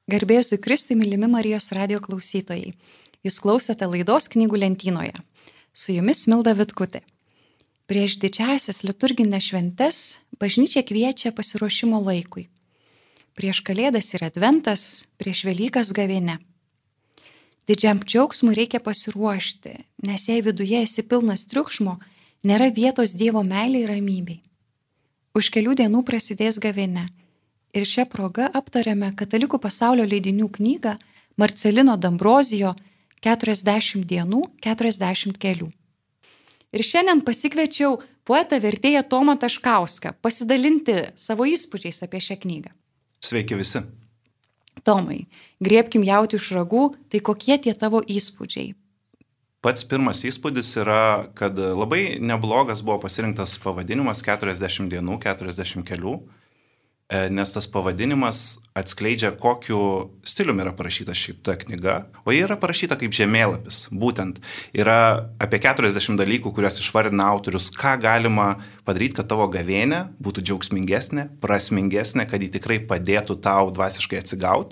Garbė Jėzui Kristui, mylimi Marijos radijo klausytojai. Jūs klausote laidos Knygų lentynoje. Su jumis Milda Vitkutė. Prieš didžiąsias liturginės šventes bažnyčia kviečia pasiruošimo laikui. Prieš Kalėdas yra Adventas, prieš Velykas gavėnia. Didžiam džiaugsmui reikia pasiruošti, nes jei viduje esi pilnas triukšmo, nėra vietos Dievo meilei ir ramybei. Už kelių dienų prasidės gavėnia. Ir šią progą aptarėme Katalikų pasaulio leidinių knygą Marcelino D'Ambrosio 40 dienų, 40 kelių. Ir šiandien pasikviečiau poetą vertėją Tomą Taškauską pasidalinti savo įspūdžiais apie šią knygą. Sveiki visi. Tomai, griebkim jautį iš ragų, tai kokie tie tavo įspūdžiai? Pats pirmas įspūdis yra, kad labai neblogas buvo pasirinktas pavadinimas 40 dienų, 40 kelių. Nes tas pavadinimas atskleidžia, kokiu stiliumi yra parašyta šita knyga, o ji yra parašyta kaip žemėlapis. Būtent yra apie 40 dalykų, kuriuos išvardina autorius, ką galima padaryti, kad tavo gavėnia būtų džiaugsmingesnė, prasmingesnė, kad ji tikrai padėtų tau dvasiškai atsigauti.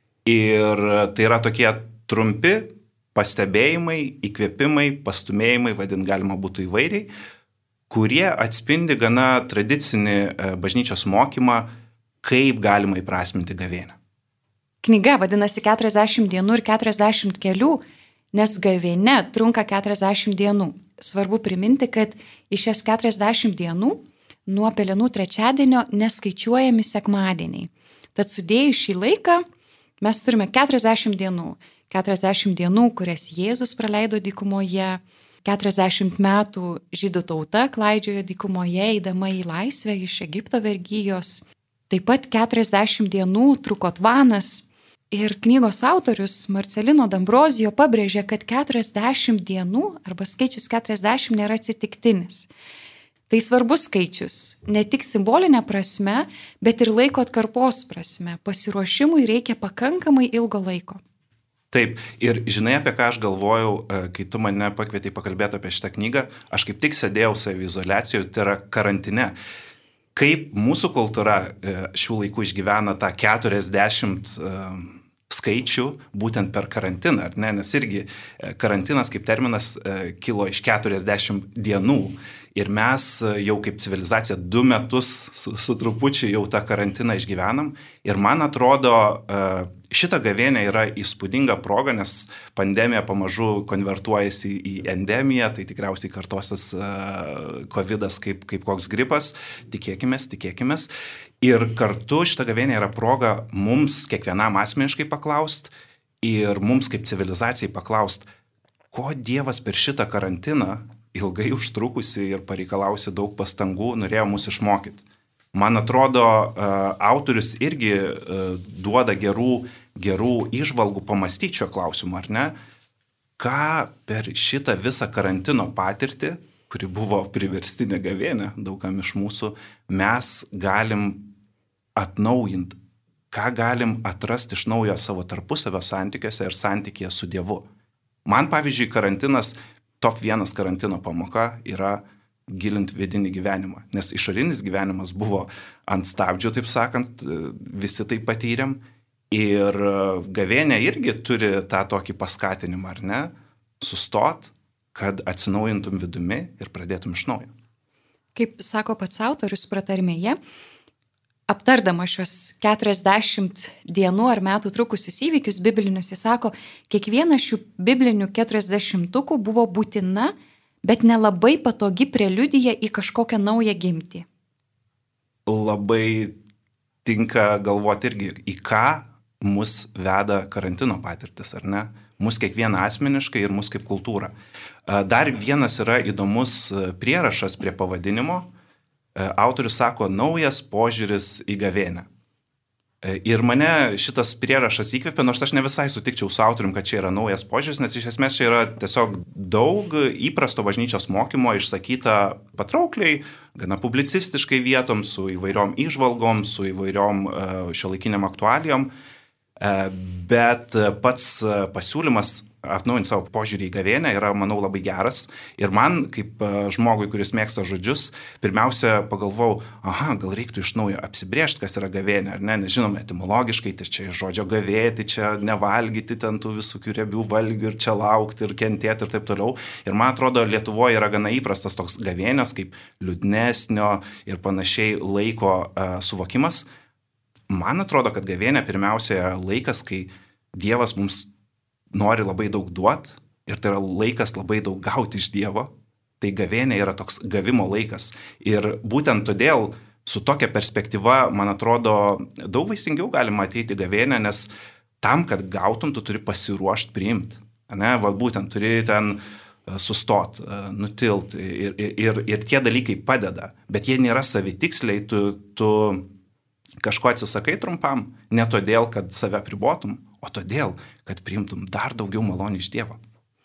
Ir tai yra tokie trumpi pastebėjimai, įkvėpimai, pastumėjimai, vadint galima būtų įvairiai, kurie atspindi gana tradicinį bažnyčios mokymą, kaip galima įprasminti gavėnią. Knyga vadinasi 40 dienų ir 40 kelių, nes gavėnia trunka 40 dienų. Svarbu priminti, kad į šias 40 dienų nuo Pelenų trečiadienio neskaičiuojami sekmadieniai. Tad sudėjus šį laiką mes turime 40 dienų. 40 dienų, kurias Jėzus praleido dykumoje, 40 metų žydų tauta klaidžiojo dykumoje, eidama į laisvę iš Egipto vergijos. Taip pat 40 dienų truko tvanas ir knygos autorius Marcelino D'Ambrosio pabrėžė, kad 40 dienų arba skaičius 40 nėra atsitiktinis. Tai svarbus skaičius, ne tik simbolinė prasme, bet ir laiko atkarpos prasme. Pasiruošimui reikia pakankamai ilgo laiko. Taip, ir žinai, apie ką aš galvojau, kai tu mane pakvietei pakalbėti apie šitą knygą, aš kaip tik sėdėjau saviizoliacijoje, tai yra karantine. Kaip mūsų kultūra šių laikų išgyvena tą 40 skaičių būtent per karantiną, ar ne? Nes irgi karantinas kaip terminas kilo iš 40 dienų ir mes jau kaip civilizacija 2 metus su trupučiu jau tą karantiną išgyvenam ir man atrodo šita gavėnia yra įspūdinga proga, nes pandemija pamažu konvertuojasi į endemiją, tai tikriausiai kartosis covidas kaip koks gripas, tikėkimės. Ir kartu šita gavėnia yra proga mums kiekvienam asmeniškai paklaust ir mums kaip civilizacijai paklaust, ko Dievas per šitą karantiną ilgai užtrukusi ir pareikalausi daug pastangų norėjo mus išmokyti. Man atrodo, autorius irgi duoda gerų įžvalgų pamastyti šio klausimu, ar ne? Ką per šitą visą karantino patirtį, kuri buvo priverstinė gavėnia daugam iš mūsų, mes galim atnaujinti, ką galim atrasti iš naujo savo tarpusavio santykiuose ir santykyje su Dievu. Man, pavyzdžiui, karantinas, top 1 karantino pamoka yra gilinti vidinį gyvenimą, nes išorinis gyvenimas buvo ant stabdžių, taip sakant, visi tai patyrėm ir gavėnia irgi turi tą tokį paskatinimą, ar ne, sustot, kad atsinaujintum vidumi ir pradėtum iš naujo. Kaip sako pats autorius pratarmėje, aptardama šios 40 dienų ar metų trukusius įvykius biblinius, jis sako, kiekviena šių biblinių 40-ukų buvo būtina, bet nelabai patogi preliudija į kažkokią naują gimtį. Labai tinka galvoti irgi, į ką mus veda karantino patirtis, ar ne? Mus kiekvieną asmeniškai ir mus kaip kultūrą. Dar vienas yra įdomus prierašas prie pavadinimo. Autorius sako, naujas požiūris į gavėnią. Ir mane šitas prierašas įkvėpė, nors aš ne visai sutikčiau su autorium, kad čia yra naujas požiūris, nes iš esmės čia yra tiesiog daug įprasto bažnyčios mokymo išsakyta patraukliai, gana publicistiškai vietom, su įvairiom įžvalgom, su įvairiom šiuolaikiniam aktualijom, bet pats pasiūlymas atnaujinti savo požiūrį į gavėnią yra, manau, labai geras. Ir man, kaip žmogui, kuris mėgsta žodžius, pirmiausia pagalvojau, gal reiktų iš naujo apsibrėžti, kas yra gavėnė, ar ne? Nes žinome, etimologiškai, tai čia žodžio gavėti, čia nevalgyti ten tų visokių riebių valgių ir čia laukti ir kentėti ir taip toliau. Ir man atrodo, Lietuvoje yra gana įprastas toks gavėnios, kaip liūdnesnio ir panašiai laiko suvokimas. Man atrodo, kad gavėnė pirmiausia yra laikas, kai Dievas mums nori labai daug duoti ir tai yra laikas labai daug gauti iš Dievo. Tai gavėnė yra toks gavimo laikas. Ir būtent todėl su tokia perspektyva, man atrodo, daug vaisingiau galima ateiti gavėnę, nes tam, kad gautum, tu turi pasiruošti priimti. Būtent turi ten sustot, nutilt ir tie dalykai padeda. Bet jie nėra savitiksliai, tu kažko atsisakai trumpam, ne todėl, kad save pribotum, o todėl, kad priimtum dar daugiau malonių iš Dievo.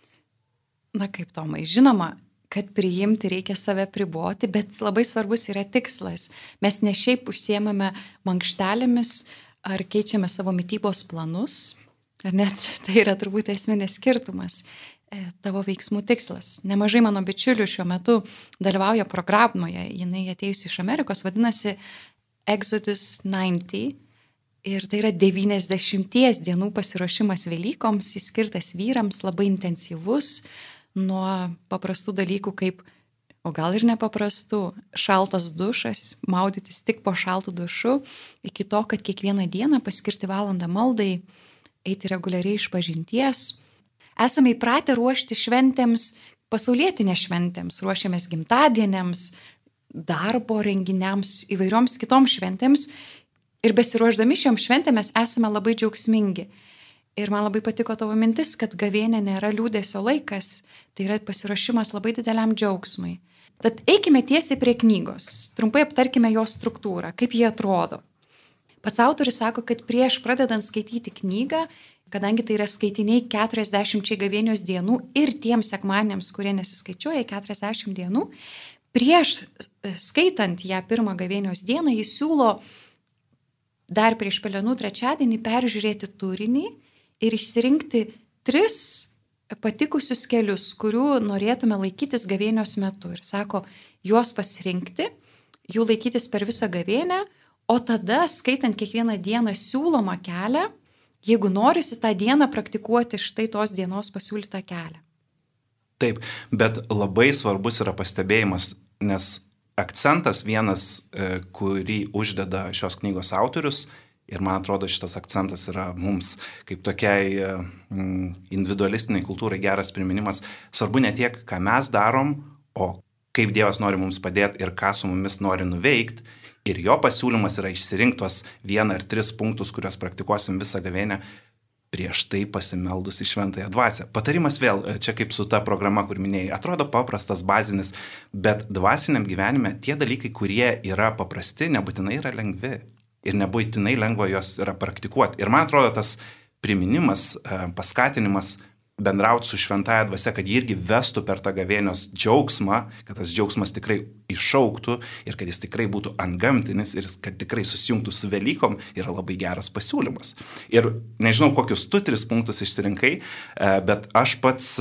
Na kaip, Tomai, žinoma, kad priimti reikia save priboti, bet labai svarbus yra tikslas. Mes ne šiaip užsiemame mankštelėmis ar keičiame savo mitybos planus, ar net tai yra turbūt esminis skirtumas. Tavo veiksmų tikslas. Nemažai mano bičiulių šiuo metu dalyvauja programoje, jinai atėjusi iš Amerikos, vadinasi Exodus 90 ir tai yra 90 dienų pasiruošimas Velykoms, jis skirtas vyrams, labai intensyvus, nuo paprastų dalykų kaip, o gal ir nepaprastų, šaltas dušas, maudytis tik po šaltų dušu, iki to, kad kiekvieną dieną paskirti valandą maldai, eiti reguliariai išpažinties. Esame įpratę ruošti šventėms, pasaulietinės šventėms, ruošiamės gimtadieniams, darbo renginiams, įvairioms kitoms šventėms ir besiruošdami šiom šventėm mes esame labai džiaugsmingi. Ir man labai patiko tavo mintis, kad gavėnė nėra liūdesio laikas, tai yra pasiruošimas labai dideliam džiaugsmui. Tad eikime tiesiai prie knygos, trumpai aptarkime jos struktūrą, kaip ji atrodo. Pats autorius sako, kad prieš pradedant skaityti knygą, kadangi tai yra skaitiniai 40 gavėnios dienų ir tiems sekmadieniams, kurie nesiskaičiuoja 40 dienų, prieš skaitant ją pirmą gavėnios dieną, jis siūlo dar prieš Pelenų trečiadienį peržiūrėti turinį ir išsirinkti 3 patikusius kelius, kurių norėtume laikytis gavėnios metu. Ir sako, juos pasirinkti, jų laikytis per visą gavėnę, o tada, skaitant kiekvieną dieną siūlomą kelią, jeigu norisi tą dieną praktikuoti štai tos dienos pasiūlytą kelią. Taip, bet labai svarbus yra pastebėjimas, nes akcentas vienas, kurį uždeda šios knygos autorius, ir man atrodo šitas akcentas yra mums kaip tokiai individualistiniai kultūrai geras priminimas, svarbu ne tiek, ką mes darom, o kaip Dievas nori mums padėti ir ką su mumis nori nuveikti. Ir jo pasiūlymas yra išsirinktos 1 ar 3 punktus, kuriuos praktikuosim visą gavėnę, prieš tai pasimeldus į šventąją dvasią. Patarimas vėl, čia kaip su ta programa, kur minėjai, atrodo paprastas, bazinis, bet dvasiniam gyvenime tie dalykai, kurie yra paprasti, nebūtinai yra lengvi ir nebūtinai lengva juos yra praktikuoti. Ir man atrodo tas priminimas, paskatinimas bendrauti su šventąja dvasia, kad jį irgi vestų per tą gavėnios džiaugsmą, kad tas džiaugsmas tikrai iššauktų ir kad jis tikrai būtų antgamtinis ir kad tikrai susijungtų su Velykom, yra labai geras pasiūlymas. Ir nežinau, kokius tu 3 punktus išsirinkai, bet aš pats,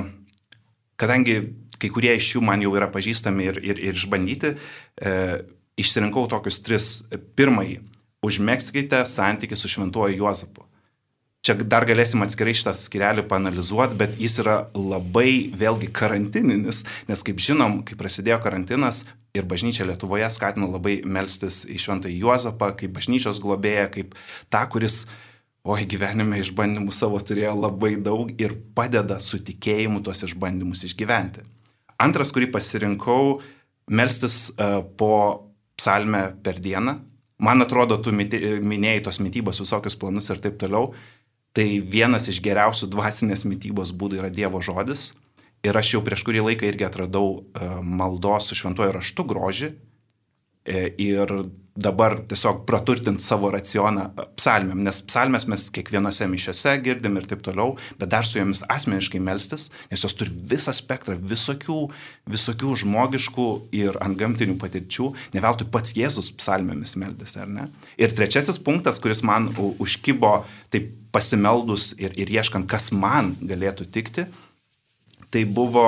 kadangi kai kurie iš jų man jau yra pažįstami ir išbandyti, išsirinkau tokius 3. Pirmąjį, užmegzkite santykį su šventuoju Juozapu. Čia dar galėsim atskirai šitą skyrelį paanalizuoti, bet jis yra labai vėlgi karantininis, nes kaip žinom, kai prasidėjo karantinas ir bažnyčia Lietuvoje skatino labai melstis į šventąjį Juozapą, kaip bažnyčios globėją, kaip tą, kuris, gyvenime išbandymų savo turėjo labai daug ir padeda su tikėjimu tuos išbandymus išgyventi. Antras, kurį pasirinkau, melstis po psalmę per dieną. Man atrodo, tu minėjai tos mitybos visokius planus ir taip toliau. Tai vienas iš geriausių dvasinės mitybos būdų yra Dievo žodis. Ir aš jau prieš kurį laiką irgi atradau maldos su šventuoju raštu grožį. ir dabar tiesiog praturtinti savo racioną psalmėm, nes psalmės mes kiekvienose mišiose girdim ir taip toliau, bet dar su jomis asmeniškai melstis, nes jos turi visą spektrą visokių žmogiškų ir antgamtinių patirčių, ne veltui pats Jėzus psalmėmis meldėsi, ar ne? Ir trečiasis punktas, kuris man užkibo taip pasimeldus ir ieškant, kas man galėtų tikti, tai buvo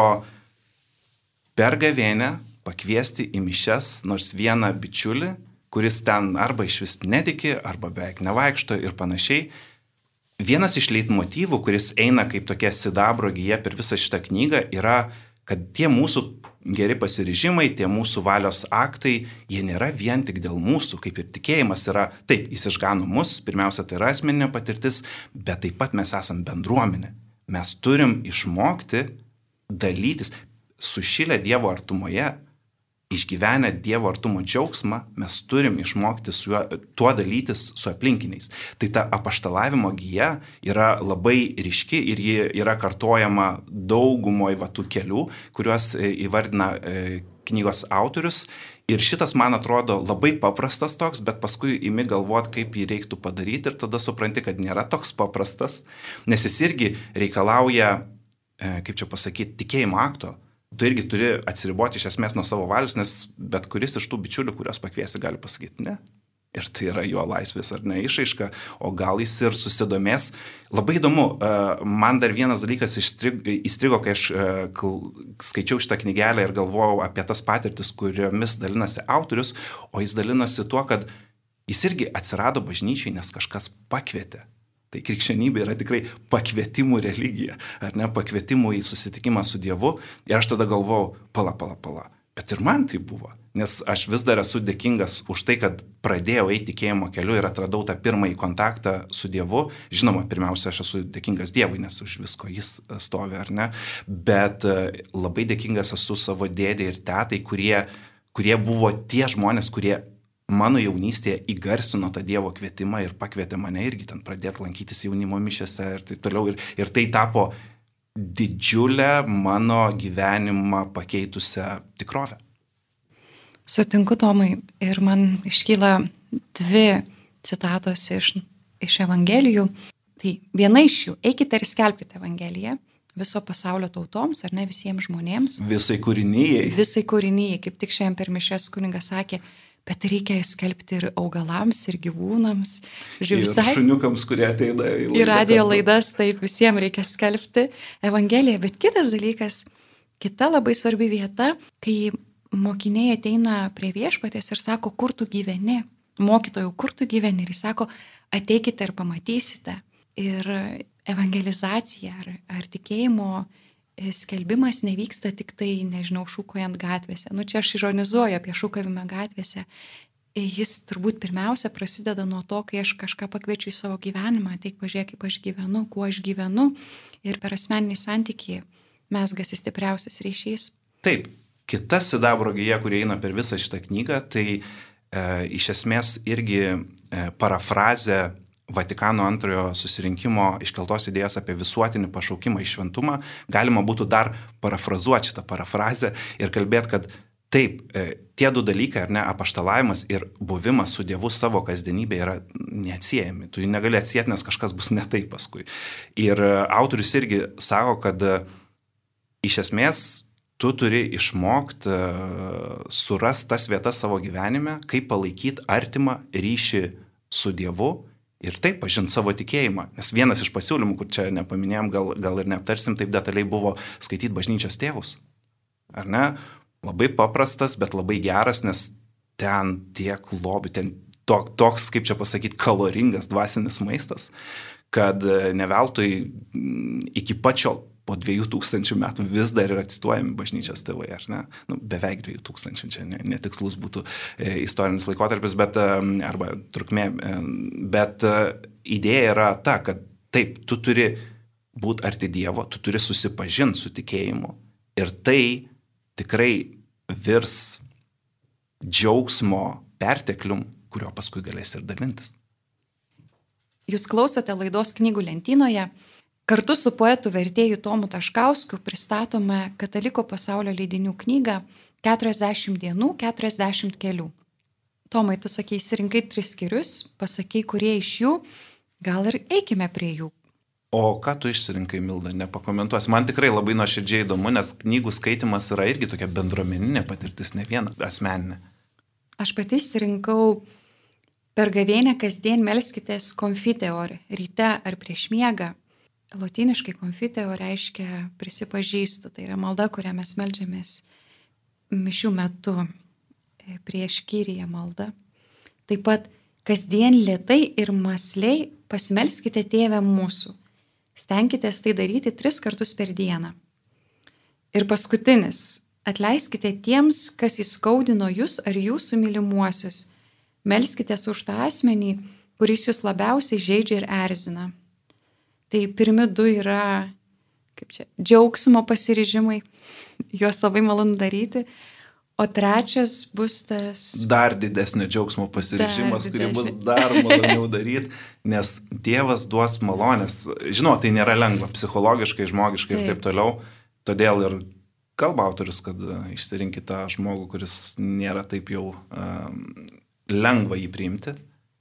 per gavėnią pakviesti į mišias nors vieną bičiulį, kuris ten arba iš vis netiki, arba beveik nevaikšto ir panašiai. Vienas iš leitmotyvų, kuris eina kaip tokia sidabro gija per visą šitą knygą, yra, kad tie mūsų geri pasiryžimai, tie mūsų valios aktai, jie nėra vien tik dėl mūsų, kaip ir tikėjimas yra, taip, jis išgano mus, pirmiausia, tai yra asmeninė patirtis, bet taip pat mes esam bendruomenė. Mes turim išmokti dalytis, sušilę Dievo artumoje, išgyvenę Dievo artumo džiaugsmą, mes turim išmokti tuo dalytis su aplinkiniais. Tai ta apaštalavimo gija yra labai ryški ir ji yra kartojama daugumoje tų kelių, kuriuos įvardina knygos autorius. Ir šitas, man atrodo, labai paprastas toks, bet paskui imi galvot, kaip jį reiktų padaryti ir tada supranti, kad nėra toks paprastas, nes jis irgi reikalauja, kaip čia pasakyti, tikėjimo akto. Tu irgi turi atsiriboti iš esmės nuo savo valios, nes bet kuris iš tų bičiulių, kurios pakviesi, gali pasakyti ne. Ir tai yra jo laisvės ar ne išraiška, o gal jis ir susidomės. Labai įdomu, man dar vienas dalykas įstrigo, kai aš skaičiau šitą knygelę ir galvojau apie tas patirtis, kuriomis dalinasi autorius, o jis dalinasi tuo, kad jis irgi atsirado bažnyčiai, nes kažkas pakvietė. Tai krikščionybė yra tikrai pakvietimų religija, ar ne, pakvietimų į susitikimą su Dievu. Ir aš tada galvojau, pala. Bet ir man tai buvo. Nes aš vis dar esu dėkingas už tai, kad pradėjau eiti tikėjimo keliu ir atradau tą pirmąjį kontaktą su Dievu. Žinoma, pirmiausia, aš esu dėkingas Dievui, nes už visko jis stovi, ar ne. Bet labai dėkingas esu savo dėdė ir tetai, kurie buvo tie žmonės, kurie mano jaunystėje įgarsino tą Dievo kvietimą ir pakvietė mane irgi ten pradėti lankytis jaunimo mišiose ir taip toliau. Ir tai tapo didžiulę mano gyvenimą pakeitusią tikrovę. Sutinku, Tomai, ir man iškyla dvi citatos iš Evangelijų. Tai viena iš jų, eikite ir skelbkite Evangeliją viso pasaulio tautoms, ar ne, visiems žmonėms. Visai kūrinyjai. Kaip tik šiandien per mišias kunigas sakė, bet reikia skelbti ir augalams, ir gyvūnams. Ir šuniukams, kurie ateina į radijo laidas, taip visiems reikia skelbti Evangeliją. Bet kitas dalykas, kita labai svarbi vieta, kai mokiniai ateina prie viešpaties ir sako, kur tu gyveni, mokytojau, kur tu gyveni, ir jis sako, ateikite ir pamatysite. Ir evangelizacija ar tikėjimo skelbimas nevyksta tik tai, nežinau, šūkaujant gatvėse. Čia aš ironizuoju apie šūkavimą gatvėse. Jis turbūt pirmiausia prasideda nuo to, kai aš kažką pakviečiu į savo gyvenimą, ateik pažiūrėk, kaip aš gyvenu, kuo aš gyvenu, ir per asmeninį santykį mezgasi stipriausias ryšys. Taip, kita sidabro gija, kurie eina per visą šitą knygą, tai iš esmės irgi parafrazė Vatikano antrojo susirinkimo iškeltos idėjos apie visuotinį pašaukimą į šventumą. Galima būtų dar parafrazuoti šitą parafrazę ir kalbėti, kad taip, tie du dalykai, ar ne, apaštalavimas ir buvimas su Dievu savo kasdienybė yra neatsiejami. Tu jų negali atsieti, nes kažkas bus ne taip paskui. Ir autorius irgi sako, kad iš esmės tu turi išmokti surasti tas vietas savo gyvenime, kaip palaikyti artimą ryšį su Dievu ir taip pažinti savo tikėjimą. Nes vienas iš pasiūlymų, kur čia nepaminėjom, gal ir neaptarsim taip detaliai, buvo skaityti bažnyčios tėvus. Ar ne? Labai paprastas, bet labai geras, nes ten tiek lobių, ten toks, kaip čia pasakyti, kaloringas dvasinis maistas, kad ne veltui iki pačio po 2000 metų vis dar yra cituojami bažnyčios tėvai, ar ne? Beveik 2000, čia netikslus būtų istorinis laikotarpis, bet, arba trukmė, bet idėja yra ta, kad taip, tu turi būti arti Dievo, tu turi susipažinti su tikėjimu ir tai tikrai virs džiaugsmo perteklium, kurio paskui galės ir dalintis. Jūs klausote laidos knygų lentynoje. Kartu su poetu vertėju Tomu Taškausku pristatome Kataliko pasaulio leidinių knygą 40 dienų, 40 kelių. Tomai, tu sakei, išsirinkai 3 skyrius, pasakei, kurie iš jų, gal ir eikime prie jų. O ką tu išsirinkai, Milda, nepakomentuosi. Man tikrai labai nuoširdžiai įdomu, nes knygų skaitimas yra irgi tokia bendruomeninė patirtis, ne viena asmeninė. Aš pati išsirinkau per gavėnią kasdien melskitės confiteor, ryte ar prieš miegą. Lotyniškai confiteor reiškia prisipažįstu, tai yra malda, kurią mes meldžiamės mišių metu, prieš kyriją maldą. Taip pat kasdien lėtai ir mąsliai pasimelskite Tėvę mūsų. Stenkitės tai daryti 3 kartus per dieną. Ir paskutinis, atleiskite tiems, kas įskaudino jūs ar jūsų mylimuosius. Melskitės už tą asmenį, kuris jūs labiausiai žeidžia ir erzina. Tai pirmi 2 yra, džiaugsmo pasiryžimai, juos labai malonu daryti. O 3 bus tas... Dar didesnio džiaugsmo pasiryžimas, kurį bus dar maloniau daryti, nes Dievas duos malonės. Žinoma, tai nėra lengva, psichologiškai, žmogiškai ir taip toliau. Todėl ir kalba autorius, kad išsirinkite tą žmogų, kuris nėra taip jau lengva jį priimti.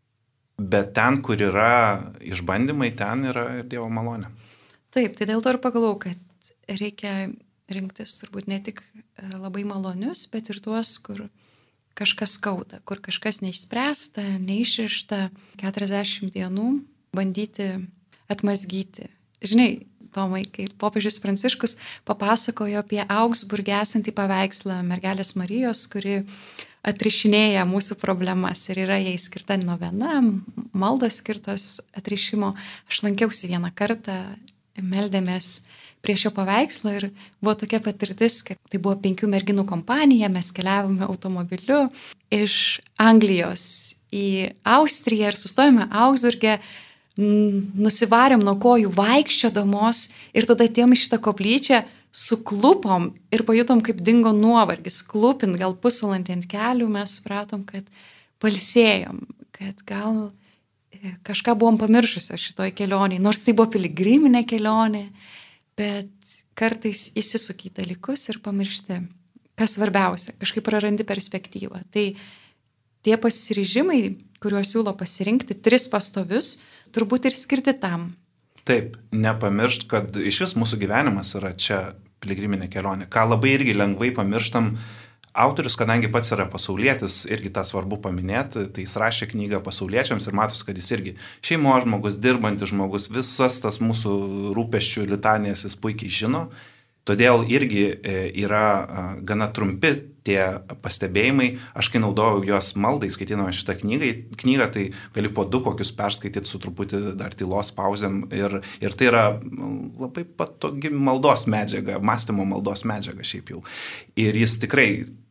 Bet ten, kur yra išbandymai, ten yra ir Dievo malonė. Taip, tai dėl to ir pagalvojau, kad reikia rinktis turbūt ne tik labai malonius, bet ir tuos, kur kažkas skauda, kur kažkas neišspręsta, neišrišta, 40 dienų bandyti atmazgyti. Žinai, Tomai, kai popiežius Pranciškus papasakojo apie Augsburge esantį paveikslą mergelės Marijos, kuri atrišinėja mūsų problemas ir yra jai skirta novena, maldos skirtos atrišimo. Aš lankiausi vieną kartą, meldėmės prie šio paveikslo ir buvo tokia patirtis, kad tai buvo 5 merginų kompanija, mes keliavome automobiliu iš Anglijos į Austriją ir sustojome Augsburge, nusivarėm nuo kojų vaikščiodamos ir tada atėjom į šitą koplyčią, suklupom ir pajutom, kaip dingo nuovargis, klupint gal pusvalandį ant kelių, mes supratom, kad pailsėjom, kad gal kažką buvom pamiršusios šitoj kelionėje, nors tai buvo piligriminė kelionė, bet kartais įsisuki į dalykus ir pamiršti, kas svarbiausia, kažkaip prarandi perspektyvą. Tai tie pasiryžimai, kuriuos siūlo pasirinkti, 3 pastovius, turbūt ir skirti tam. Taip, nepamiršt, kad iš vis mūsų gyvenimas yra čia piligriminė kelionė, ką labai irgi lengvai pamirštam. Autorius, kadangi pats yra pasaulietis, irgi tą svarbu paminėti, tai jis rašė knygą pasauliečiams ir matos, kad jis irgi šeimos žmogus, dirbantis žmogus, visas tas mūsų rūpesčių litanijas jis puikiai žino. Todėl irgi yra gana trumpi tie pastebėjimai. Aš kai naudojau juos maldai, skaitydama šitą knygą, tai gali po 2 kokius perskaityti su truputį dar tylos pauzėm. Ir tai yra labai patogi maldos medžiaga, mąstymo maldos medžiaga šiaip jau. Ir jis tikrai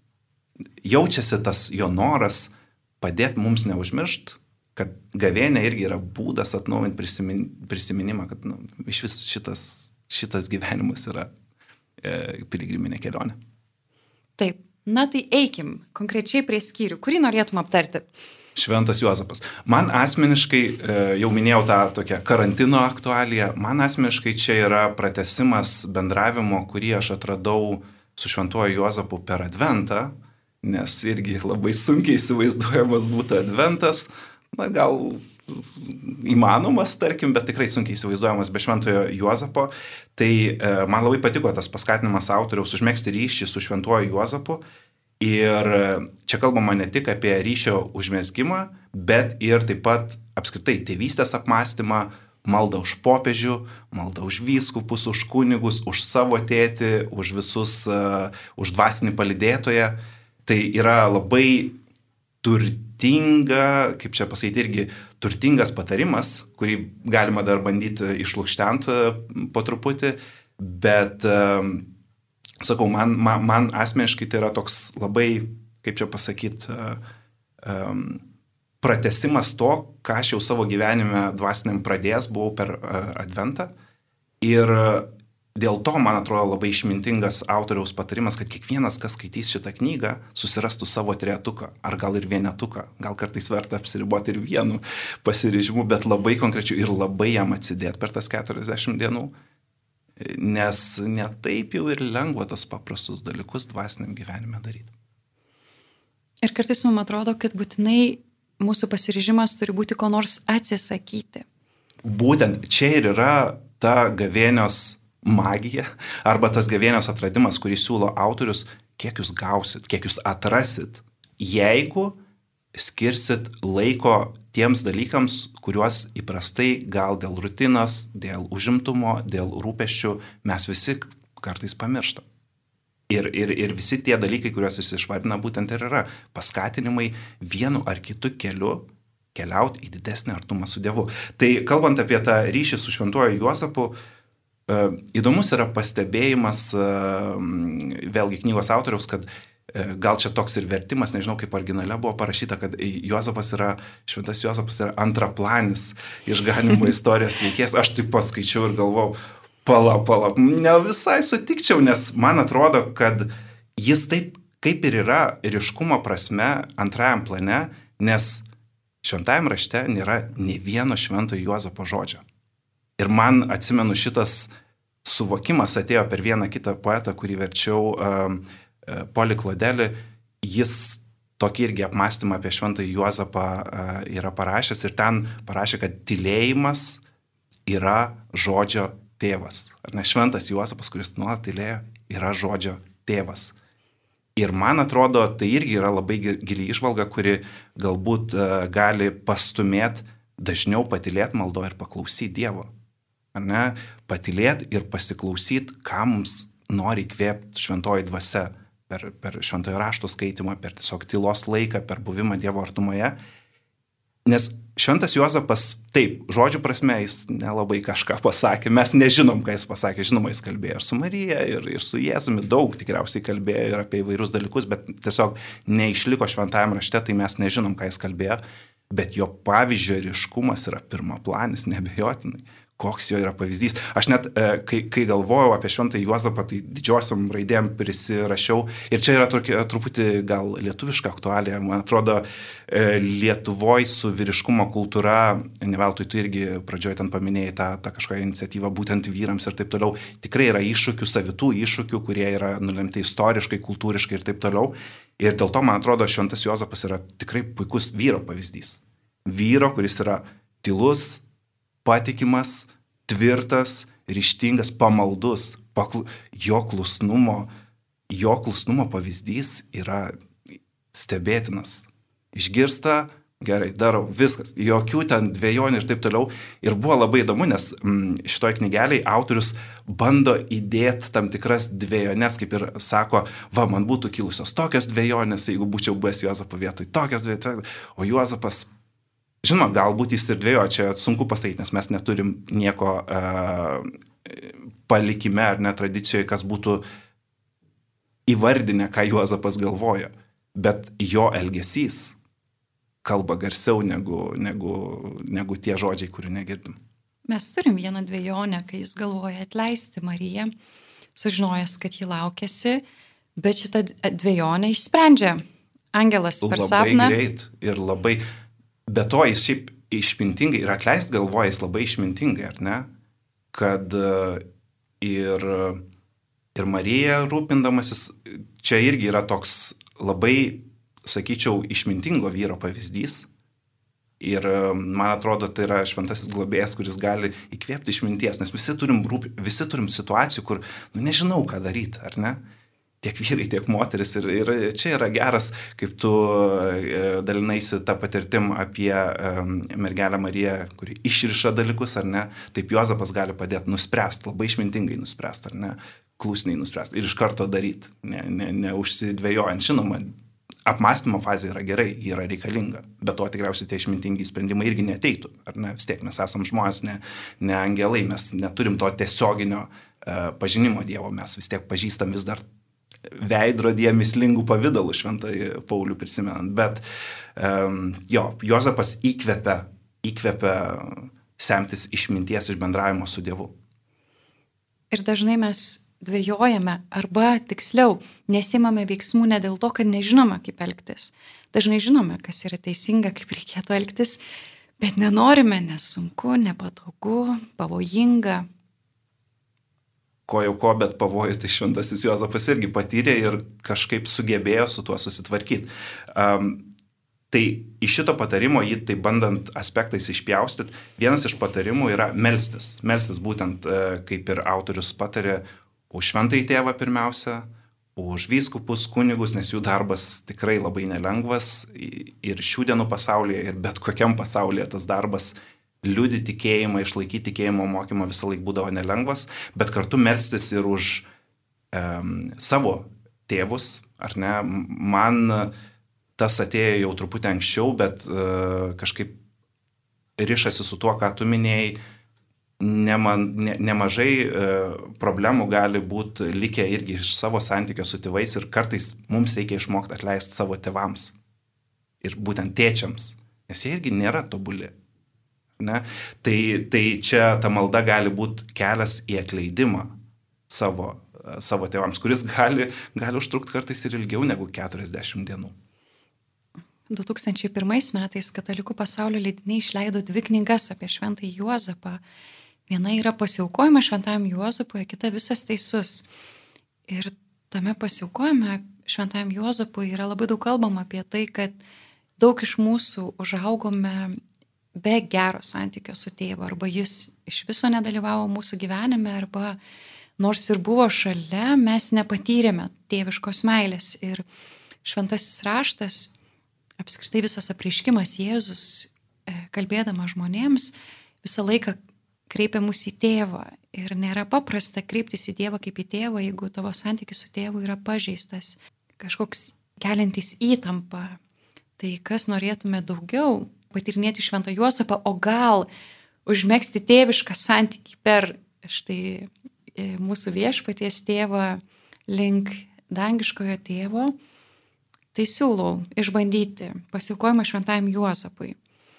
jaučiasi tas jo noras padėti mums neužmiršt, kad gavėnė irgi yra būdas atnaujinti prisiminimą, kad iš vis šitas gyvenimas yra piligriminė kelionė. Taip, na tai eikim konkrečiai prie skyrių. Kurį norėtum aptarti? Šventas Juozapas. Man asmeniškai, jau minėjau tą tokią karantino aktualiją, man asmeniškai čia yra pratęsimas bendravimo, kurį aš atradau su Šventuoju Juozapu per Adventą, nes irgi labai sunkiai įsivaizduojamas būtų Adventas, na gal įmanomas, tarkim, bet tikrai sunkiai įsivaizduojamas be Šventojo Juozapo. Tai man labai patiko tas paskatinimas autoriaus užmegzti ryšį su Šventuoju Juozapu. Ir čia kalbama ne tik apie ryšio užmezgimą, bet ir taip pat apskritai tėvystės apmąstymą, maldą už popiežių, maldą už vyskupus, už kunigus, už savo tėtį, už visus, už dvasinį palydėtoją. Tai yra labai turtinga, kaip čia pasakyti, irgi turtingas patarimas, kurį galima dar bandyti išlukštent po truputį, bet, sakau, man asmeniškai tai yra toks labai, kaip čia pasakyti, pratęsimas to, ką aš jau savo gyvenime dvasiniam pradėjęs buvau per Adventą. Ir dėl to, man atrodo, labai išmintingas autoriaus patarimas, kad kiekvienas, kas skaitys šitą knygą, susirastų savo trejetuką, ar gal ir vienetuką, gal kartais verta apsiriboti ir vienu pasiryžimu, bet labai konkrečiu ir labai jam atsidėti per tas 40 dienų, nes netaip jau ir lengva tos paprastus dalykus dvasiniam gyvenime daryti. Ir kartais mums atrodo, kad būtinai mūsų pasiryžimas turi būti ko nors atsisakyti. Būtent čia ir yra ta gavėnios magija arba tas gavėnios atradimas, kurį siūlo autorius, kiek jūs gausit, kiek jūs atrasit, jeigu skirsit laiko tiems dalykams, kuriuos įprastai gal dėl rutinos, dėl užimtumo, dėl rūpesčių mes visi kartais pamirštam. Ir visi tie dalykai, kuriuos jis išvardina, būtent ir yra paskatinimai vienu ar kitu keliu keliauti į didesnį artumą su Dievu. Tai kalbant apie tą ryšį su šventuoju Juozapu, įdomus yra pastebėjimas vėlgi knygos autoriaus, kad gal čia toks ir vertimas, nežinau kaip originale buvo parašyta, kad šventas Juozapas yra antraplanis išganimo istorijos veikėjas. Aš tik paskaičiau ir galvau, pala, ne visai sutikčiau, nes man atrodo, kad jis taip kaip ir yra ryškumo prasme antrajam plane, nes šventajam rašte nėra nei vieno šventojo Juozapo žodžio. Ir man, atsimenu, šitas suvokimas atėjo per vieną kitą poetą, kurį verčiau Polį Klodelį. Jis tokį irgi apmąstymą apie šventąjį Juozapą yra parašęs ir ten parašė, kad tylėjimas yra žodžio tėvas. Ar ne, šventas Juozapas, kuris nuolat tylėjo, yra žodžio tėvas. Ir man atrodo, tai irgi yra labai gili įžvalga, kuri galbūt gali pastumėti dažniau patylėti maldo ir paklausyti Dievo. Ar ne? Patylėti ir pasiklausyti, ką mums nori įkvėpti šventoji dvasia per šventojo rašto skaitimą, per tiesiog tylos laiką, per buvimą Dievo artumoje. Nes šventas Juozapas, taip, žodžių prasme jis nelabai kažką pasakė, mes nežinom, ką jis pasakė, žinoma, jis kalbėjo ir su Marija, ir su Jėzumi, daug tikriausiai kalbėjo ir apie įvairius dalykus, bet tiesiog neišliko šventajam rašte, tai mes nežinom, ką jis kalbėjo, bet jo pavyzdžio ryškumas yra pirmaplanis, neabejotinai. Koks jo yra pavyzdys. Aš net, kai galvojau apie šventąjį Juozapą, tai didžiosiom raidėm prisirašiau. Ir čia yra truputį gal lietuviška aktualija. Man atrodo, Lietuvoje su vyriškumo kultūra, neveltui tu irgi pradžioje ten paminėjai tą kažkokią iniciatyvą būtent vyrams ir taip toliau. Tikrai yra iššūkių, savitų iššūkių, kurie yra nulemti istoriškai, kultūriškai ir taip toliau. Ir dėl to, man atrodo, šventas Juozapas yra tikrai puikus vyro pavyzdys. Vyro, kuris yra tylus, patikimas, tvirtas, ryžtingas, pamaldus, jo klusnumo pavyzdys yra stebėtinas. Išgirsta, gerai, darau, viskas, jokių ten dvejonių ir taip toliau. Ir buvo labai įdomu, nes šitoj knygeliai autorius bando įdėti tam tikras dvejonės, kaip ir sako, man būtų kilusios tokios dvejonės, jeigu būčiau buvęs Juozapo vietoj, tokios dvejonės, o Juozapas, žinoma, galbūt jis ir dviejo, čia sunku pasakyti, nes mes neturim nieko palikime ar netradicijoje, kas būtų įvardinę, ką Juozapas galvoja. Bet jo elgesys kalba garsiau negu tie žodžiai, kurių negirdim. Mes turim vieną dvejonę, kai jis galvoja atleisti Mariją, sužinojęs, kad ji laukiasi, bet šitą dvejonę išsprendžia angelas per sapną. Labai greit ir labai... Be to jis šiaip išmintingai ir atleist galvoja jis labai išmintingai, ar ne? Kad ir Marija rūpindamasis, čia irgi yra toks labai, sakyčiau, išmintingo vyro pavyzdys. Ir man atrodo, tai yra šventasis globėjas, kuris gali įkvėpti išminties, nes visi turim situacijų, kur nežinau, ką daryti, ar ne? Tiek vyrai, tiek moteris. Ir čia yra geras, kaip tu dalinaisi tą patirtim apie mergelę Mariją, kuri išriša dalykus, ar ne? Taip Juozapas gali padėti nuspręsti, labai išmintingai nuspręsti, ar ne? Klusniai nuspręsti ir iš karto daryti, neužsidvejojant. Žinoma, apmąstymo fazė yra gerai, ji yra reikalinga, bet to tikriausiai tie išmintingi sprendimai irgi neteitų, ar ne? Vis tiek mes esam žmonės, ne angelai, mes neturim to tiesioginio pažinimo Dievo, mes vis tiek pažįstam vis dar veidrodyje mislingų pavydalų, šventąjį Paulių prisimenant, bet Juozapas įkvepia semtis išminties iš bendravimo su Dievu. Ir dažnai mes dvejojame, arba tiksliau, nesimame veiksmų ne dėl to, kad nežinome, kaip elgtis. Dažnai žinome, kas yra teisinga, kaip reikėtų elgtis, bet nenorime, nes sunku, nepatogu, pavojinga. ko, bet pavojų tai šventasis Juozapas irgi patyrė ir kažkaip sugebėjo su tuo susitvarkyti. Tai iš šito patarimo, jį tai bandant aspektais išpjaustyti, vienas iš patarimų yra melstis. Melstis būtent, kaip ir autorius patarė, už šventąjį tėvą pirmiausia, už vyskupus, kunigus, nes jų darbas tikrai labai nelengvas ir šių dienų pasaulyje, ir bet kokiam pasaulyje tas darbas liudyti tikėjimą, išlaikyti tikėjimo mokymą visą laiką būdavo nelengvas, bet kartu melstis ir už savo tėvus, ar ne? Man tas atėjo jau truputį anksčiau, bet kažkaip rišasi su tuo, ką tu minėjai. Nemažai problemų gali būti likę irgi iš savo santykio su tėvais ir kartais mums reikia išmokti atleisti savo tėvams ir būtent tėčiams, nes jie irgi nėra tobuli. Ne? Tai čia ta malda gali būti kelias į atleidimą savo tėvams, kuris gali užtrukti kartais ir ilgiau negu 40 dienų. 2001 metais Katalikų pasaulio leidiniai išleido 2 knygas apie šventąjį Juozapą. Viena yra pasiaukojimas šventajam Juozapui, kita visas teisus. Ir tame pasiaukojime šventajam Juozapui yra labai daug kalbama apie tai, kad daug iš mūsų užaugome be gero santykio su tėvu, arba jis iš viso nedalyvavo mūsų gyvenime, arba nors ir buvo šalia, mes nepatyrėme tėviškos meilės. Ir šventasis raštas, apskritai visas apreiškimas Jėzus, kalbėdamas žmonėms, visą laiką kreipia mus į tėvą. Ir nėra paprasta kreiptis į Dievą kaip į tėvą, jeigu tavo santykis su tėvu yra pažeistas, kažkoks keliantis įtampą. Tai kas norėtume daugiau patirnėti šventą Juozapą, o gal užmegzti tėvišką santykį per štai mūsų viešpaties tėvą link dangiškojo tėvo, tai siūlau išbandyti pasiaukojimą šventajam Juozapui.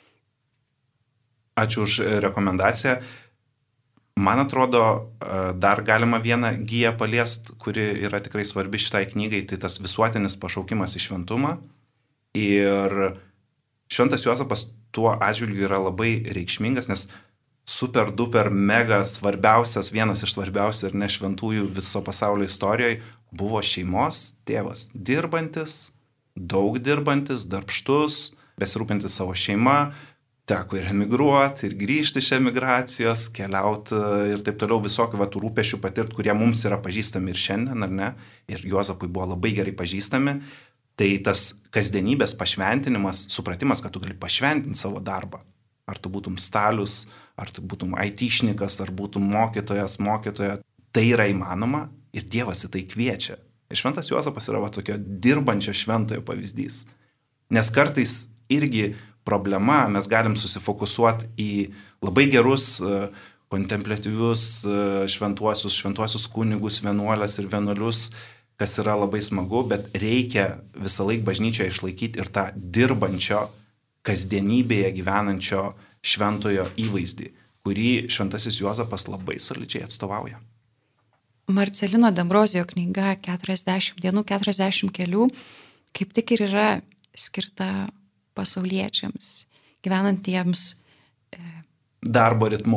Ačiū už rekomendaciją. Man atrodo, dar galima vieną giją paliest, kuri yra tikrai svarbi šitai knygai, tai tas visuotinis pašaukimas į šventumą. Ir šventas Juozapas tuo atžvilgiu yra labai reikšmingas, nes super duper mega svarbiausias, vienas iš svarbiausių ir nešventųjų viso pasaulio istorijoje buvo šeimos tėvas. Dirbantis, daug dirbantis, darbštus, besirūpintis savo šeimą, teko ir emigruoti, ir grįžti iš emigracijos, keliauti ir taip toliau visokių rūpešių patirti, kurie mums yra pažįstami ir šiandien, ar ne? Ir Juozapui buvo labai gerai pažįstami. Tai tas kasdienybės pašventinimas, supratimas, kad tu gali pašventinti savo darbą. Ar tu būtum stalius, ar tu būtum aitišnikas, ar būtum mokytoja, tai yra įmanoma ir Dievas į tai kviečia. Ir šventas Juozapas yra tokio dirbančio šventojo pavyzdys. Nes kartais irgi problema, mes galim susifokusuoti į labai gerus, kontempliatyvius šventuosius kunigus, vienuolės ir vienuolius, kas yra labai smagu, bet reikia visą laiką bažnyčioje išlaikyti ir tą dirbančio, kasdienybėje gyvenančio šventojo įvaizdį, kurį šventasis Juozapas labai solidžiai atstovauja. Marcelino D'Ambrosio knyga 40 dienų, 40 kelių kaip tik ir yra skirta pasauliečiams, gyvenantiems darbo ritmu.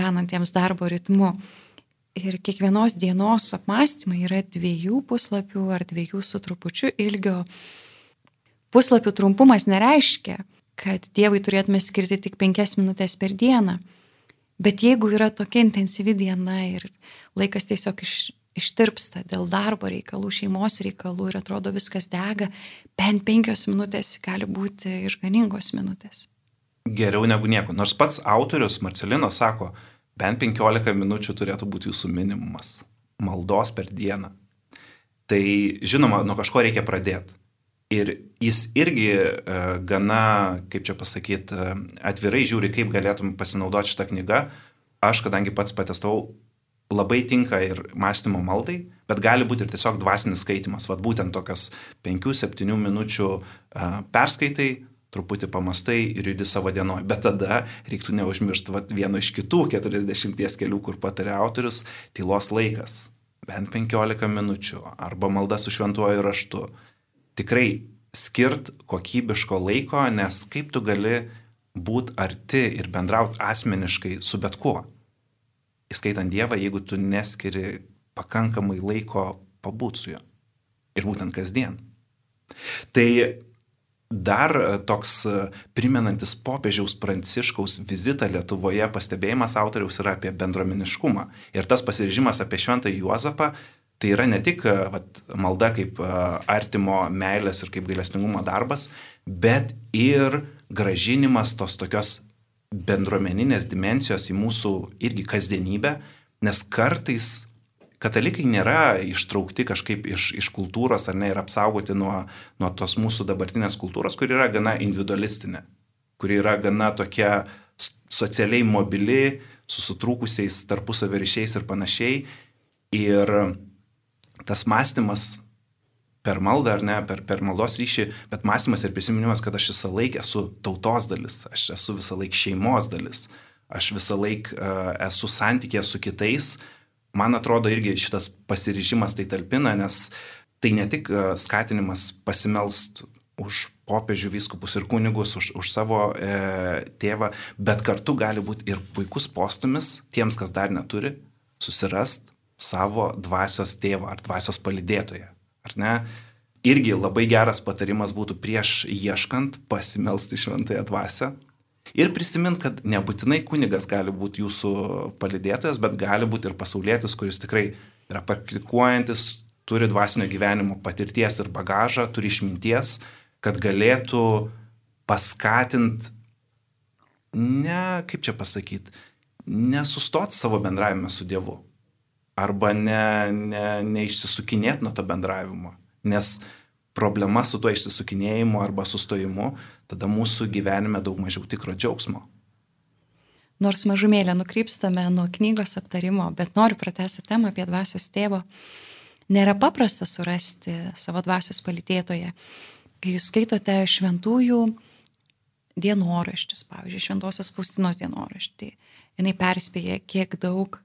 Ir kiekvienos dienos apmąstymai yra 2 puslapių ar 2 su trupučiu ilgio. Puslapių trumpumas nereiškia, kad Dievui turėtume skirti tik 5 minutės per dieną. Bet jeigu yra tokia intensyvi diena ir laikas tiesiog ištirpsta dėl darbo reikalų, šeimos reikalų ir atrodo viskas dega, bent 5 minutės gali būti išganingos minutės. Geriau negu nieko. Nors pats autorius Marcelino sako, bent 15 minučių turėtų būti jūsų minimumas maldos per dieną. Tai žinoma, nuo kažko reikia pradėti. Ir jis irgi gana, kaip čia pasakyti, atvirai žiūri, kaip galėtum pasinaudoti šitą knygą. Aš, kadangi pats patestavau, labai tinka ir mąstymo maldai, bet gali būti ir tiesiog dvasinis skaitimas. Vat būtent tokias 5-7 minučių perskaitai, truputį pamastai ir judi savo dienoj. Bet tada reiktų neužmiršti vieno iš kitų 40 kelių, kur patarė autorius, tylos laikas. Bent 15 minučių arba malda su šventuoju raštu. Tikrai skirt kokybiško laiko, nes kaip tu gali būti arti ir bendrauti asmeniškai su bet kuo. Įskaitant Dievą, jeigu tu neskiri pakankamai laiko pabūt su juo. Ir būtent kasdien. Tai dar toks primenantis popiežiaus Pranciškaus vizitą Lietuvoje pastebėjimas autoriaus yra apie bendruomeniškumą. Ir tas pasiryžimas apie Šventąjį Juozapą, tai yra ne tik malda kaip artimo meilės ir kaip gailestingumo darbas, bet ir gražinimas tos tokios bendruomeninės dimensijos į mūsų irgi kasdienybę, nes kartais katalikai nėra ištraukti kažkaip iš kultūros ar ne ir apsaugoti nuo tos mūsų dabartinės kultūros, kuri yra gana individualistinė, kuri yra gana tokia socialiai mobili, susitrūkusiais tarpusavio ryšiais ir panašiai. Ir tas mąstymas per maldą ar ne, per maldos ryšį, bet mąstymas ir prisiminimas, kad aš visą laiką esu tautos dalis, aš esu visą laiką šeimos dalis, aš visą laiką esu santykė su kitais. Man atrodo, irgi šitas pasiryžimas tai talpina, nes tai ne tik skatinimas pasimelst už popiežių, vyskupus ir kunigus, už savo tėvą, bet kartu gali būti ir puikus postumis tiems, kas dar neturi, susirast savo dvasios tėvą ar dvasios palydėtoją. Ar ne? Irgi labai geras patarimas būtų prieš ieškant pasimelsti šventąją dvasią. Ir prisimint, kad nebūtinai kunigas gali būti jūsų palydėtojas, bet gali būti ir pasaulietis, kuris tikrai yra praktikuojantis, turi dvasinio gyvenimo patirties ir bagažą, turi išminties, kad galėtų paskatinti, nesustoti savo bendravime su Dievu. Arba neišsisukinėti nuo to bendravimo. Nes problema su tuo išsisukinėjimu arba sustojimu, tada mūsų gyvenime daug mažiau tikro džiaugsmo. Nors mažumėlę nukrypstame nuo knygos aptarimo, bet noriu pratęsti temą apie dvasios tėvo. Nėra paprasta surasti savo dvasios palydėtoją. Kai jūs skaitote šventųjų dienoraščius, pavyzdžiui, Šventosios Faustinos dienoraštį, jinai perspėja, kiek daug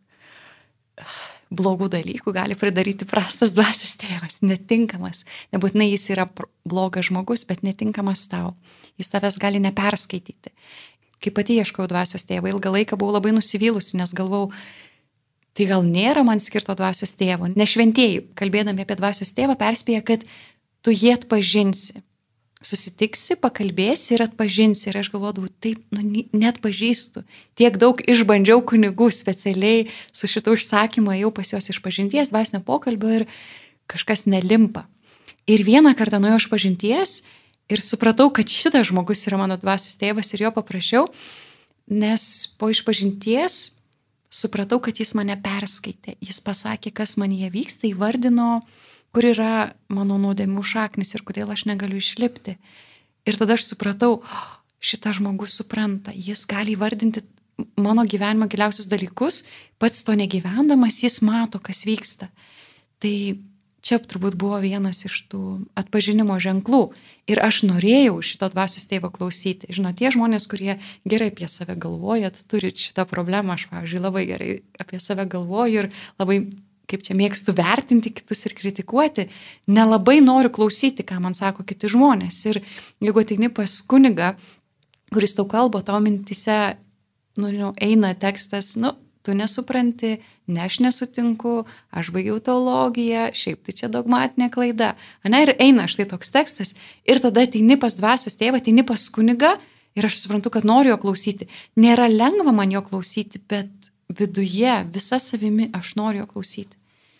blogų dalykų gali pridaryti prastas dvasios tėvas, netinkamas. Nebūtinai jis yra blogas žmogus, bet netinkamas tau. Jis tavęs gali neperskaityti. Kai pati ieškau dvasios tėvą, ilgą laiką buvau labai nusivylusi, nes galvau, tai gal nėra man skirto dvasios tėvo. Nešventieji, kalbėdami apie dvasios tėvą, perspėja, kad tu jį atpažinsi. Susitiksi, pakalbėsi ir atpažinsi. Ir aš galvodavau, taip, net pažįstu. Tiek daug išbandžiau kunigų specialiai su šitu užsakymu, jau pas juos išpažinties, dvasinio pokalbio ir kažkas nelimpa. Ir vieną kartą nuėjau išpažinties ir supratau, kad šitas žmogus yra mano dvasios tėvas ir jo paprašiau, nes po išpažinties supratau, kad jis mane perskaitė. Jis pasakė, kas manyje vyksta, įvardino, kur yra mano nuodėmių šaknis ir kodėl aš negaliu išlipti. Ir tada aš supratau, šitas žmogus supranta, jis gali įvardinti mano gyvenimo giliausius dalykus, pats to negyvendamas, jis mato, kas vyksta. Tai čia turbūt buvo vienas iš tų atpažinimo ženklų. Ir aš norėjau šito dvasios tėvo klausyti. Žinot, tie žmonės, kurie gerai apie save galvojat, turit šitą problemą, aš, pavyzdžiui, labai gerai apie save galvoju ir labai, kaip čia mėgstu vertinti kitus ir kritikuoti, nelabai noriu klausyti, ką man sako kiti žmonės. Ir jeigu ateini pas kunigą, kuris tau kalba, tavo mintise eina tekstas, tu nesupranti, ne aš nesutinku, aš baigiau teologiją, šiaip tai čia dogmatinė klaida. Ir eina štai toks tekstas ir tada ateini pas dvasios tėvą, ateini pas kunigą ir aš suprantu, kad noriu jo klausyti. Nėra lengva man jo klausyti, bet viduje, visa savimi aš noriu jo klausyti.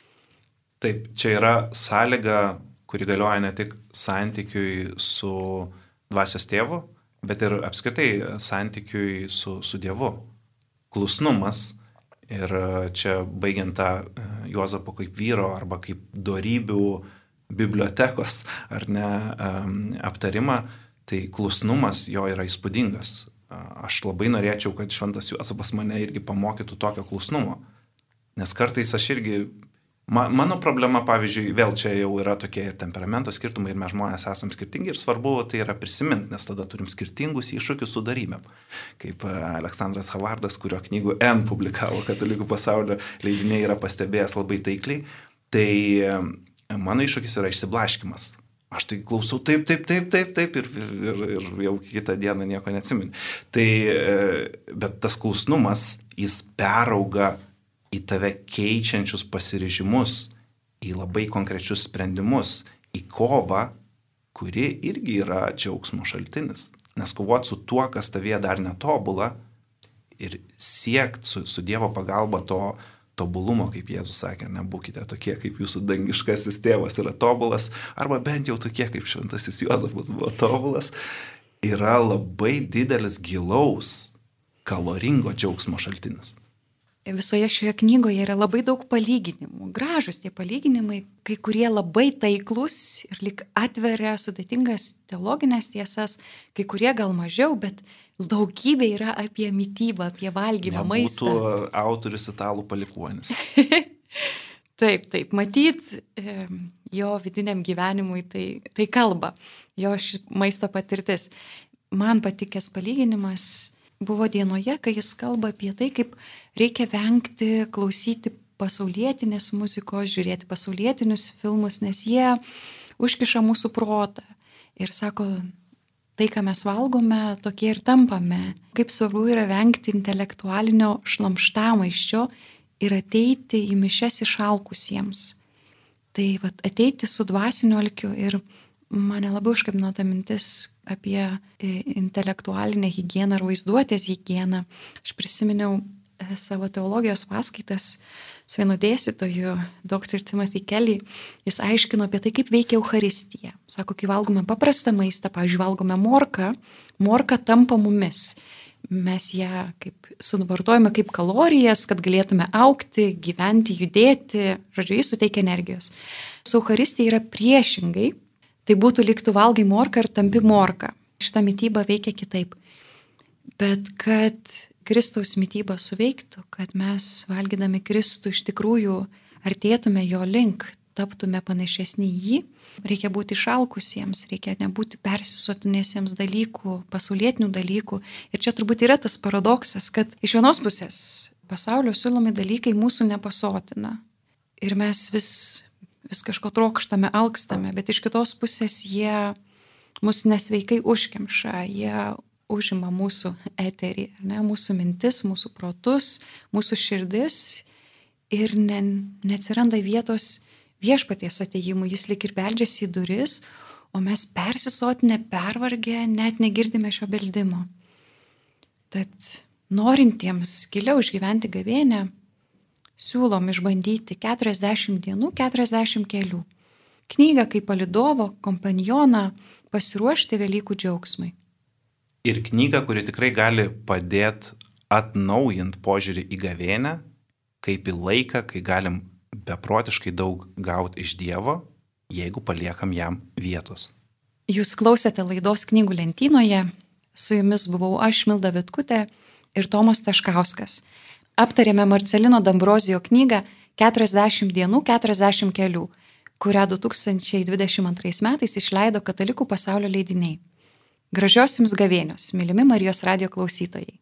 Taip, čia yra sąlyga, kuri galioja ne tik santykiui su dvasios tėvu, bet ir apskritai santykiui su Dievu. Klusnumas. Ir čia baigiant tą Juozapo kaip vyro arba kaip dorybių bibliotekos ar ne aptarimą, tai klusnumas jo yra įspūdingas. Aš labai norėčiau, kad šventas Juozapas mane irgi pamokytų tokio klusnumo. Nes kartais aš irgi, mano problema, pavyzdžiui, vėl čia jau yra tokie ir temperamento skirtumai ir mes žmonės esame skirtingi ir svarbu tai yra prisiminti, nes tada turim skirtingus iššūkius su darybėm. Kaip Aleksandras Havardas, kurio knygų N publikavo Katalikų pasaulio leidiniai, yra pastebėjęs labai taikliai, tai mano iššūkis yra išsiblaškimas. Aš tai klausau taip ir jau kitą dieną nieko neatsimenu. Tai, bet tas klusnumas, jis perauga į tave keičiančius pasiryžimus, į labai konkrečius sprendimus, į kovą, kuri irgi yra džiaugsmo šaltinis. Nes kovoti su tuo, kas tavyje dar netobula ir siekti su Dievo pagalba to tobulumo, kaip Jėzus sakė, nebūkite tokie, kaip jūsų dangiškasis tėvas yra tobulas, arba bent jau tokie, kaip šventasis Juozapas buvo tobulas, yra labai didelis gilaus, kaloringo džiaugsmo šaltinis. Visoje šioje knygoje yra labai daug palyginimų. Gražus tie palyginimai, kai kurie labai taiklus ir lyg atveria sudėtingas teologinės tiesas, kai kurie gal mažiau, bet daugybė yra apie mitybą, apie valgymą, maistą. Nebūtų autorius italų palikuonis. Taip, matyt, jo vidiniam gyvenimui tai kalba, jo maisto patirtis. Man patikęs palyginimas buvo dienoje, kai jis kalba apie tai, kaip reikia vengti klausyti pasaulietinės muzikos, žiūrėti pasaulietinius filmus, nes jie užkiša mūsų protą. Ir sako, tai, ką mes valgome, tokie ir tampame. Kaip svarbu yra vengti intelektualinio šlamštamaiščio ir ateiti į mišias išalkusiems. Tai ateiti su dvasiniu alkiu ir mane labai užkabino ta mintis apie intelektualinę higieną ar vaizduotės higieną. Aš prisiminiau savo teologijos paskaitas su vienu dėstytoju, dr. Timothy Kelly. Jis aiškino apie tai, kaip veikia Eucharistija. Sako, kai valgome paprastą maistą, pavyzdžiui, valgome morką, morka tampa mumis. Mes ją suvartojame kaip kalorijas, kad galėtume augti, gyventi, judėti, žodžiu, jis suteikia energijos. Su Eucharistija yra priešingai. Tai būtų lyg tu valgai morką ir tampi morką. Šita mityba veikia kitaip. Bet kad Kristaus mityba suveiktų, kad mes valgydami Kristų iš tikrųjų artėtume jo link, taptume panašesni į jį, reikia būti išalkusiems, reikia nebūti persisotinėsiems dalykų, pasaulietinių dalykų. Ir čia turbūt yra tas paradoksas, kad iš vienos pusės pasaulio siūlomi dalykai mūsų nepasotina. Ir mes vis kažko trokštame, alkstame, bet iš kitos pusės jie mus nesveikai užkemša, jie užima mūsų eterį, mūsų mintis, mūsų protus, mūsų širdis ir neatsiranda vietos viešpaties atėjimui, jis lyg ir beldžiasi į duris, o mes persisotinę, pervargę, net negirdime šio beldimo. Tad norintiems giliau išgyventi gavėnią, siūlom išbandyti 40 dienų, 40 kelių. Knygą kaip palydovo, kompanioną pasiruošti Velykų džiaugsmui. Ir knygą, kuri tikrai gali padėti atnaujinti požiūrį į gavėnią, kaip į laiką, kai galim beprotiškai daug gauti iš Dievo, jeigu paliekam jam vietos. Jūs klausėte laidos Knygų lentynoje. Su jumis buvau aš, Milda Vitkutė ir Tomas Taškauskas. Aptarėme Marcelino D'Ambrosio knygą 40 dienų, 40 kelių, kurią 2022 metais išleido Katalikų pasaulio leidiniai. Gražios jums gavėnios, mylimi Marijos radijo klausytojai.